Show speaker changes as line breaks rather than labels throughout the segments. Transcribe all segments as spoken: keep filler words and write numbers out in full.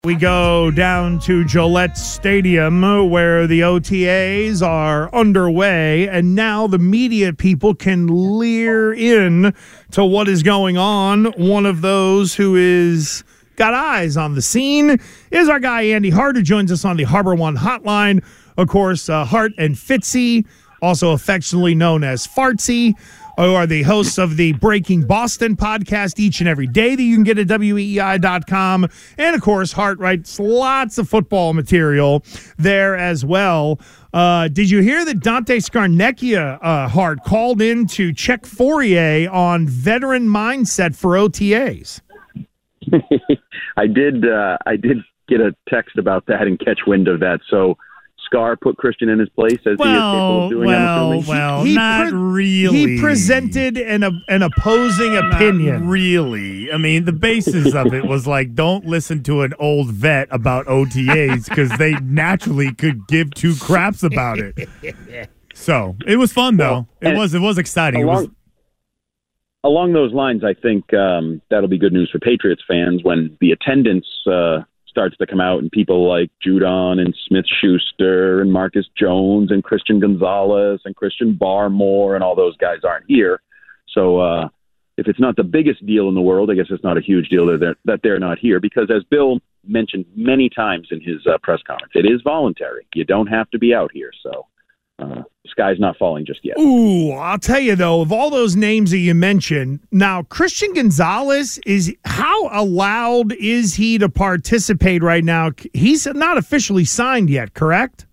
We go down to Gillette Stadium where the O T As are underway, and now the media people can leer in to what is going on. One of those who is got eyes on the scene is our guy Andy Hart, who joins us on the Harbor One hotline. Of course, uh, Hart and Fitzy, also affectionately known as Fartsy, who are the hosts of the Breaking Boston podcast each and every day that you can get at W E E I dot com. And, of course, Hart writes lots of football material there as well. Uh, did you hear that Dante Scarnecchia, uh, Hart, called in to check Fourier on veteran mindset for O T As?
I did. Uh, I did get a text about that and catch wind of that. So Scar put Christian in his place as
well,
he is capable of doing.
Well, well, he, not pre- really. He presented an uh, an opposing opinion.
Not really. I mean, the basis of it was like, don't listen to an old vet about O T As because they naturally could give two craps about it. So it was fun, though. Well, it was. It was exciting.
Along,
it was.
Along those lines, I think um, that'll be good news for Patriots fans when the attendance Uh, starts to come out and people like Judon and Smith-Schuster and Marcus Jones and Christian Gonzalez and Christian Barmore and all those guys aren't here. So uh, if it's not the biggest deal in the world, I guess it's not a huge deal that they're, that they're not here because, as Bill mentioned many times in his uh, press conference, it is voluntary. You don't have to be out here. So uh, the sky's not falling just yet.
Ooh, I'll tell you, though, of all those names that you mentioned, now Christian Gonzalez, is how allowed is he to participate right now? He's not officially signed yet, correct?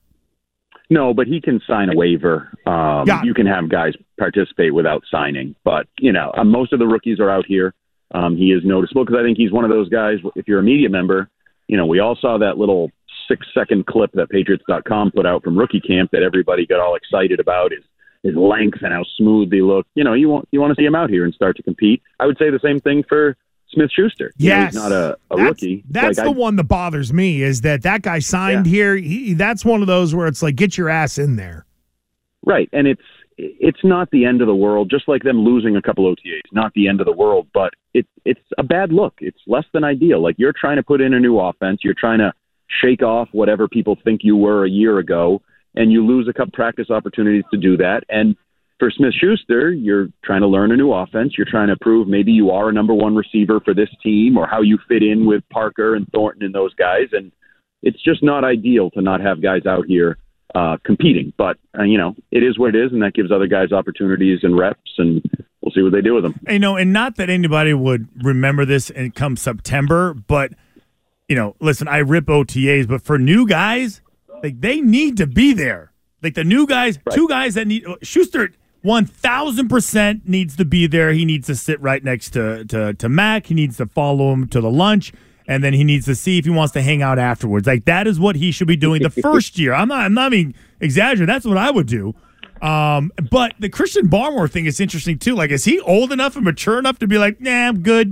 No, but he can sign a waiver. Um, you can have guys participate without signing. But, you know, uh, most of the rookies are out here. Um, he is noticeable because I think he's one of those guys, if you're a media member, you know, we all saw that little six-second clip that Patriots dot com put out from rookie camp that everybody got all excited about, his, his length and how smooth he looked. You know, you want you want to see him out here and start to compete. I would say the same thing for Smith-Schuster.
Yes.
You know, he's not a, a
that's,
rookie.
That's
like
the
I,
one that bothers me is that that guy signed
yeah.
here. He, that's one of those where it's like, get your ass in there.
Right, and it's it's not the end of the world, just like them losing a couple O T As, not the end of the world, but it, it's a bad look. It's less than ideal. Like, you're trying to put in a new offense. You're trying to shake off whatever people think you were a year ago, and you lose a couple practice opportunities to do that. And for Smith-Schuster, you're trying to learn a new offense. You're trying to prove maybe you are a number one receiver for this team or how you fit in with Parker and Thornton and those guys. And it's just not ideal to not have guys out here uh, competing. But, uh, you know, it is what it is, and that gives other guys opportunities and reps, and we'll see what they do with them.
You know, and not that anybody would remember this in come September, but you know, listen, I rip O T As, but for new guys, like, they need to be there. Like, the new guys, right. two guys that need – Schuster one thousand percent needs to be there. He needs to sit right next to, to, to Mac. He needs to follow him to the lunch, and then he needs to see if he wants to hang out afterwards. Like, that is what he should be doing the first year. I'm not, I'm not being exaggerating. That's what I would do. Um, but the Christian Barmore thing is interesting, too. Like, is he old enough and mature enough to be like, nah, I'm good?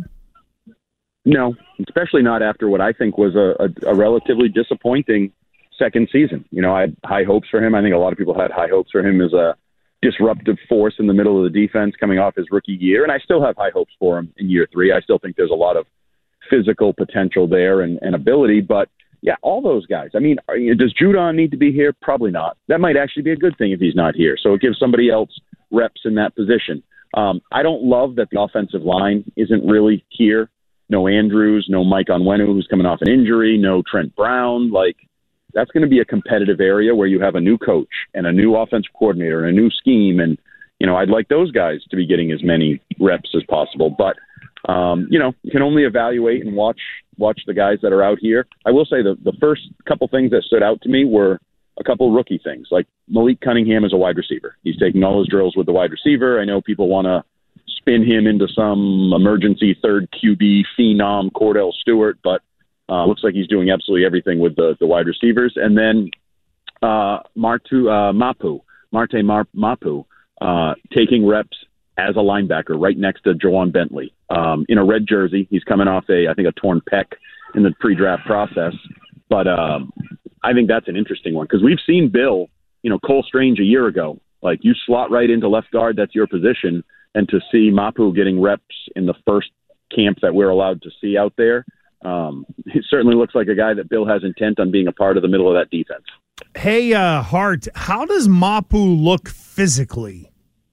No, especially not after what I think was a, a, a relatively disappointing second season. You know, I had high hopes for him. I think a lot of people had high hopes for him as a disruptive force in the middle of the defense coming off his rookie year, and I still have high hopes for him in year three. I still think there's a lot of physical potential there and, and ability, but yeah, all those guys. I mean, are, does Judon need to be here? Probably not. That might actually be a good thing if he's not here, so it gives somebody else reps in that position. Um, I don't love that the offensive line isn't really here. No Andrews, no Mike Onwenu, who's coming off an injury, no Trent Brown. Like, that's going to be a competitive area where you have a new coach and a new offensive coordinator and a new scheme. And, you know, I'd like those guys to be getting as many reps as possible. But, um, you know, you can only evaluate and watch watch the guys that are out here. I will say the, the first couple things that stood out to me were a couple rookie things. Like, Malik Cunningham is a wide receiver. He's taking all his drills with the wide receiver. I know people want to spin him into some emergency third Q B phenom Cordell Stewart, but uh, looks like he's doing absolutely everything with the, the wide receivers. And then uh, Martu, uh, Mapu, Marte Mar- Mapu, uh, taking reps as a linebacker right next to Jawan Bentley um, in a red jersey. He's coming off a, I think, a torn pec in the pre-draft process. But um, I think that's an interesting one because we've seen Bill, you know, Cole Strange a year ago. Like, you slot right into left guard, that's your position. And to see Mapu getting reps in the first camp that we're allowed to see out there, Um, it certainly looks like a guy that Bill has intent on being a part of the middle of that defense.
Hey, uh, Hart, how does Mapu look physically?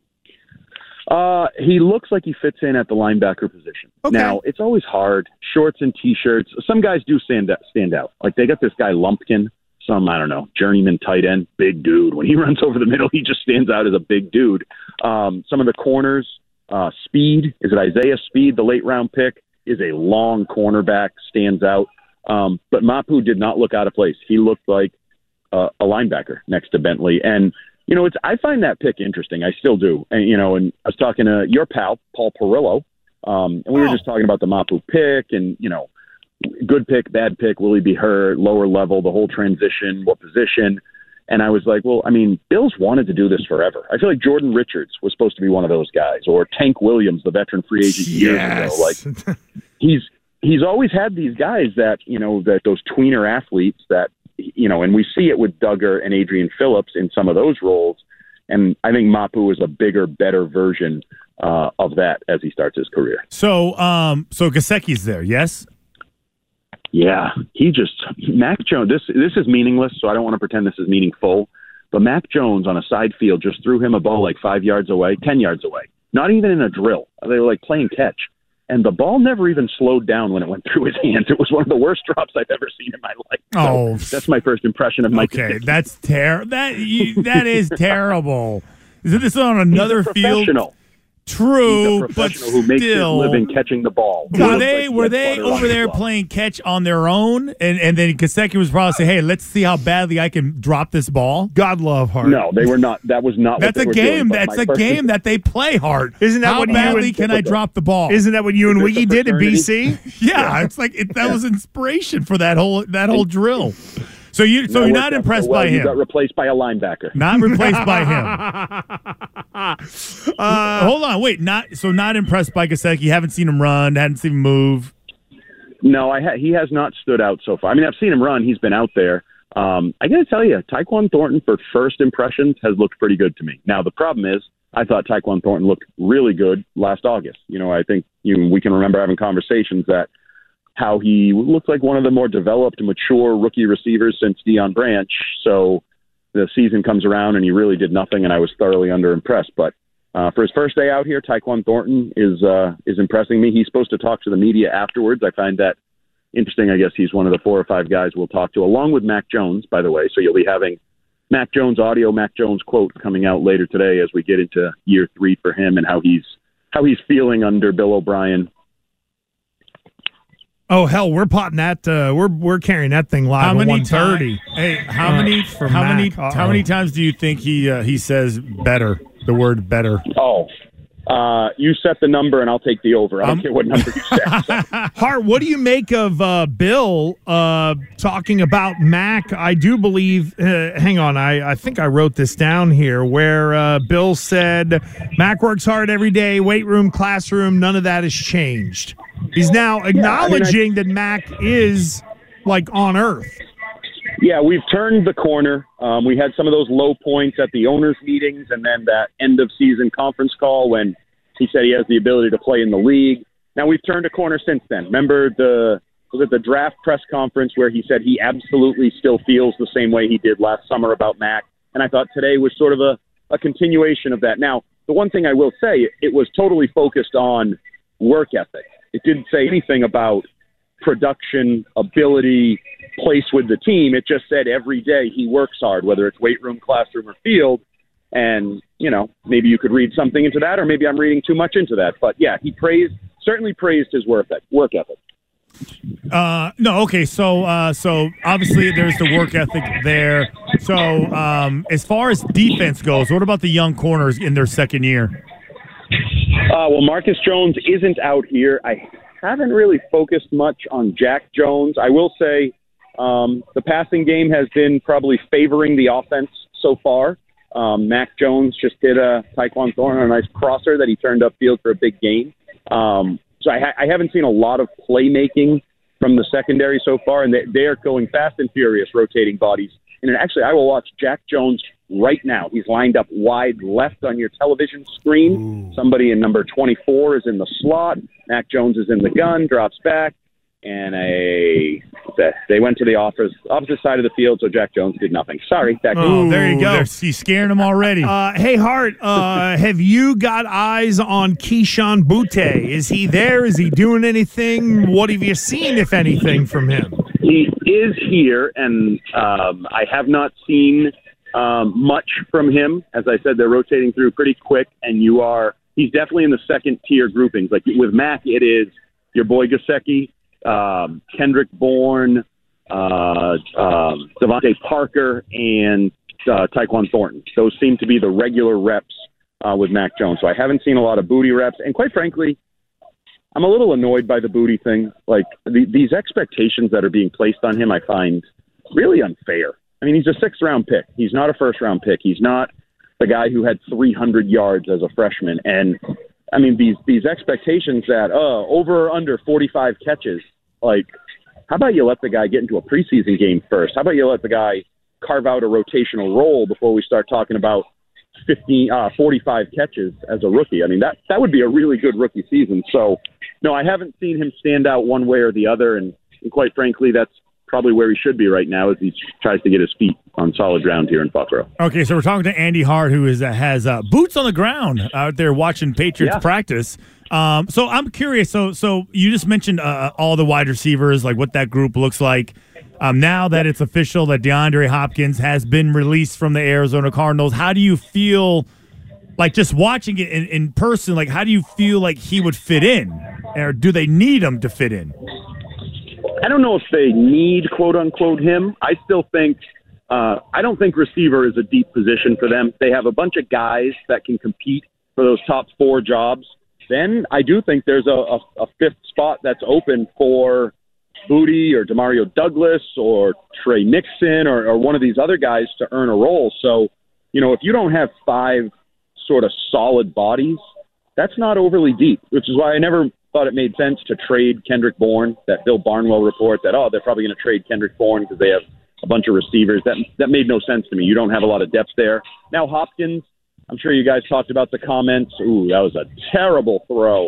Uh, he looks like he fits in at the linebacker position.
Okay.
Now, it's always hard. Shorts and T-shirts. Some guys do stand out, stand out. Like, they got this guy Lumpkin, some, I don't know, journeyman tight end, big dude. When he runs over the middle, he just stands out as a big dude. Um, some of the corners, uh, Speed, is it Isaiah Speed, the late-round pick, is a long cornerback, stands out. Um, but Mapu did not look out of place. He looked like uh, a linebacker next to Bentley. And You know, it's I find that pick interesting. I still do. And, you know, and I was talking to your pal, Paul Perillo, um, and we
oh.
were just talking about the Mapu pick and, you know, good pick, bad pick, will he be hurt, lower level, the whole transition, what position. And I was like, well, I mean, Bill's wanted to do this forever. I feel like Jordan Richards was supposed to be one of those guys, or Tank Williams, the veteran free agent years
yes.
ago. Like he's he's always had these guys that, you know, that those tweener athletes that, you know, and we see it with Duggar and Adrian Phillips in some of those roles. And I think Mapu is a bigger, better version uh, of that as he starts his career.
So, um, so Gesicki's there, yes?
Yeah, he just Mac Jones. This this is meaningless, so I don't want to pretend this is meaningful. But Mac Jones on a side field just threw him a ball like five yards away, ten yards away. Not even in a drill. They were like playing catch. And the ball never even slowed down when it went through his hands. It was one of the worst drops I've ever seen in my life. So
oh,
that's my first impression of Mike.
Okay, Gesicki. that's ter- That you, that is terrible. Is this on another
He's a
field?
professional.
True,
He's a
but
professional who makes his
still,
living catching the ball.
Were they
like
were they over there playing catch on their own, and and then Gesicki was probably saying, "Hey, let's see how badly I can drop this ball."
God love Hart.
No, they were not. That was not.
That's
what they
a
were
game.
Doing,
That's a game that they play hard.
Isn't that
how
what you
badly
and,
can I drop the ball?
Isn't that what you and
Is
Wiggy did at B C?
yeah, yeah, it's like it, that was inspiration for that whole that whole drill. So you so
no,
you're not impressed
well,
by
you
him.
Got replaced by a linebacker.
Not replaced by him. Uh, hold on, wait. Not so not impressed by Gesicki. Haven't seen him run. Hadn't seen him move.
No, I ha- he has not stood out so far. I mean, I've seen him run. He's been out there. Um, I got to tell you, Tyquan Thornton for first impressions has looked pretty good to me. Now the problem is, I thought Tyquan Thornton looked really good last August. You know, I think you we can remember having conversations that how he looked like one of the more developed, mature rookie receivers since Deion Branch. So the season comes around and he really did nothing, and I was thoroughly underimpressed. But uh, for his first day out here, Tyquan Thornton is uh, is impressing me. He's supposed to talk to the media afterwards. I find that interesting. I guess he's one of the four or five guys we'll talk to, along with Mac Jones, by the way. So you'll be having Mac Jones audio, Mac Jones quote coming out later today as we get into year three for him and how he's how he's feeling under Bill O'Brien.
Oh hell, we're potting that. Uh, we're we're carrying that thing live
how
at
many
one thirty.
Time, hey, how
uh,
many?
For
how
Mac.
many?
Uh-oh.
How many times do you think he uh, he says better? The word better.
Oh, uh, you set the number and I'll take the over. I don't um, care what number you set. So.
Hart, what do you make of uh, Bill uh, talking about Mac? I do believe. Uh, hang on, I I think I wrote this down here where uh, Bill said Mac works hard every day, weight room, classroom, none of that has changed. He's now acknowledging yeah, I mean, I, that Mac is, like, on earth.
Yeah, we've turned the corner. Um, we had some of those low points at the owners' meetings and then that end-of-season conference call when he said he has the ability to play in the league. Now, we've turned a corner since then. Remember the was it the draft press conference where he said he absolutely still feels the same way he did last summer about Mac? And I thought today was sort of a, a continuation of that. Now, the one thing I will say, it was totally focused on work ethic. It didn't say anything about production, ability, place with the team. It just said every day he works hard, whether it's weight room, classroom, or field. And, you know, maybe you could read something into that, or maybe I'm reading too much into that. But, yeah, he praised, certainly praised his work work ethic.
Uh, no, okay, so uh, so obviously there's the work ethic there. So um, as far as defense goes, what about the young corners in their second year?
Uh, well, Marcus Jones isn't out here. I haven't really focused much on Jack Jones. I will say um, the passing game has been probably favoring the offense so far. Um, Mac Jones just did a Tyquan Thornton, a nice crosser that he turned upfield for a big gain. Um, so I, ha- I haven't seen a lot of playmaking from the secondary so far, and they, they're going fast and furious, rotating bodies. And actually, I will watch Jack Jones right now. He's lined up wide left on your television screen. Ooh. Somebody in number twenty-four is in the slot. Mac Jones is in the gun, drops back. and a they went to the opposite, opposite side of the field, so Jack Jones did nothing. Sorry. That
oh, there you go.
He's scaring him already.
Uh, hey, Hart, uh, have you got eyes on Keyshawn Butte? Is he there? Is he doing anything? What have you seen, if anything, from him?
He is here, and um, I have not seen um, much from him. As I said, they're rotating through pretty quick, and you are he's definitely in the second-tier groupings. Like with Mac, it is your boy Gesicki, Um, Kendrick Bourne, uh, um, Devontae Parker, and uh, Tyquan Thornton. Those seem to be the regular reps uh, with Mac Jones. So I haven't seen a lot of Booty reps. And quite frankly, I'm a little annoyed by the Booty thing. Like the, these expectations that are being placed on him, I find really unfair. I mean, he's a sixth-round pick. He's not a first-round pick. He's not the guy who had three hundred yards as a freshman. And I mean, these these expectations that, uh, over or under forty-five catches, like, how about you let the guy get into a preseason game first? How about you let the guy carve out a rotational role before we start talking about fifteen, uh, forty-five catches as a rookie? I mean, that, that would be a really good rookie season. So, no, I haven't seen him stand out one way or the other, and, and quite frankly, that's probably where he should be right now as he tries to get his feet on solid ground here in Foxborough.
Okay, so we're talking to Andy Hart, who is uh, has uh, boots on the ground out there watching Patriots
Yeah.
practice. Um, so I'm curious. So, so you just mentioned uh, all the wide receivers, like what that group looks like. Um, now that it's official that DeAndre Hopkins has been released from the Arizona Cardinals, how do you feel? Like just watching it in, in person, like how do you feel like he would fit in, or do they need him to fit in?
I don't know if they need quote unquote him. I still think uh, I don't think receiver is a deep position for them. They have a bunch of guys that can compete for those top four jobs. Then I do think there's a, a, a fifth spot that's open for Booty or Demario Douglas or Trey Nixon or, or one of these other guys to earn a role. So, you know, if you don't have five sort of solid bodies, that's not overly deep, which is why I never thought it made sense to trade Kendrick Bourne. That Bill Barnwell report that, oh, they're probably going to trade Kendrick Bourne because they have a bunch of receivers. That that made no sense to me. You don't have a lot of depth there. Now Hopkins, I'm sure you guys talked about the comments. Ooh, that was a terrible throw.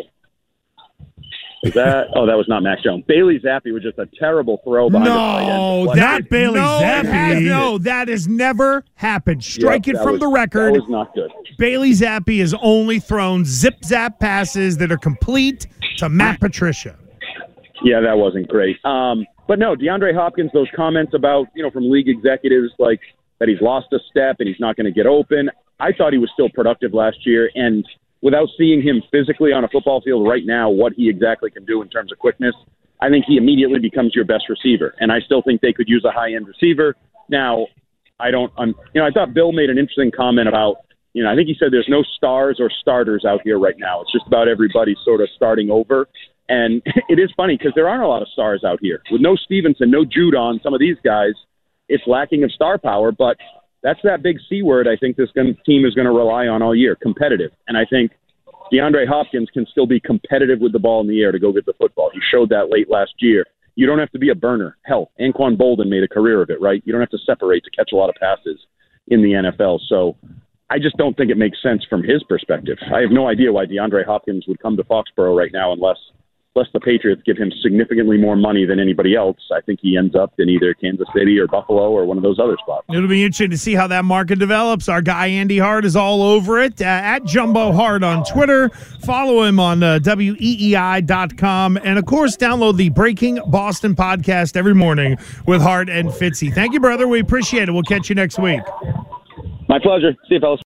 Was that? Oh, that was not Mac Jones. Bailey Zappi was just a terrible throw behind the tight end.
No, that Bailey no, Zappi. No, that has never happened. Strike
Yep,
it from
was,
the record.
That was not good.
Bailey Zappi has only thrown zip-zap passes that are complete to Matt Patricia.
Yeah, that wasn't great. Um, but no, DeAndre Hopkins, those comments about, you know, from league executives, like that he's lost a step and he's not going to get open. I thought he was still productive last year, and without seeing him physically on a football field right now, what he exactly can do in terms of quickness, I think he immediately becomes your best receiver. And I still think they could use a high-end receiver. Now, I don't, I'm, you know, I thought Bill made an interesting comment about, you know, I think he said there's no stars or starters out here right now. It's just about everybody sort of starting over. And it is funny because there aren't a lot of stars out here. With no Stevenson, no Judon, some of these guys, it's lacking of star power, but that's that big C word I think this team is going to rely on all year, competitive. And I think DeAndre Hopkins can still be competitive with the ball in the air to go get the football. He showed that late last year. You don't have to be a burner. Hell, Anquan Bolden made a career of it, right? You don't have to separate to catch a lot of passes in the N F L. So I just don't think it makes sense from his perspective. I have no idea why DeAndre Hopkins would come to Foxborough right now unless unless the Patriots give him significantly more money than anybody else. I think he ends up in either Kansas City or Buffalo or one of those other spots.
It'll be interesting to see how that market develops. Our guy Andy Hart is all over it. Uh, at Jumbo Hart on Twitter. Follow him on uh, W E E I dot com. And, of course, download the Breaking Boston podcast every morning with Hart and Fitzy. Thank you, brother. We appreciate it. We'll catch you next week.
My pleasure. See you, fellas.